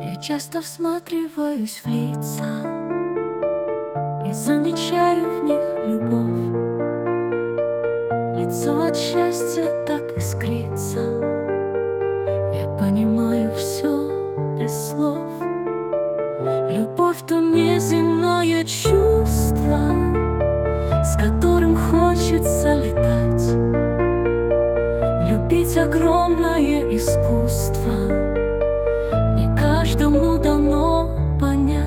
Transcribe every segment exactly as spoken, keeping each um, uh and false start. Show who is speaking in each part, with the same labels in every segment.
Speaker 1: Я часто всматриваюсь в лица и замечаю в них любовь. Лицо от счастья так искрится, я понимаю все без слов. Любовь — то неземное чувство, с которым хочется летать. Любить — огромное искусство, не каждому дано понять.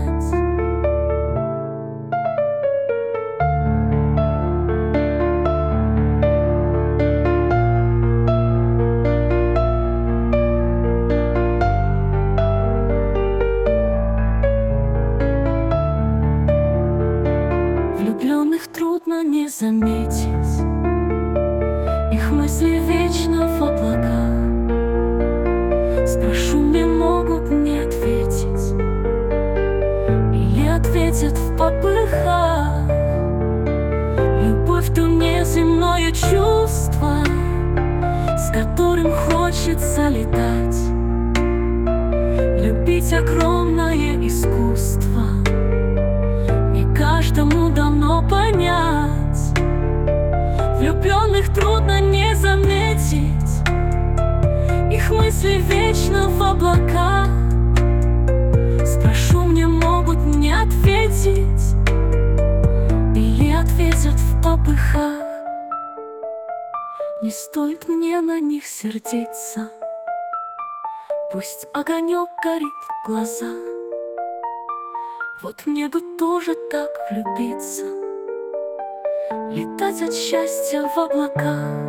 Speaker 1: Влюбленных трудно не заметить, их мысли вечно в облаках. Спрошу, мне могут не ответить, или ответят в попыхах. Любовь — то неземное чувство, с которым хочется летать. Любить — огромное искусство, не каждому дано понять. Влюбленных трудно не заметить, их мысли вечно в облаках. Спрошу, мне могут не ответить, или ответят в попыхах. Не стоит мне на них сердиться, пусть огонек горит в глазах. Вот мне бы тоже так влюбиться, летать от счастья в облаках.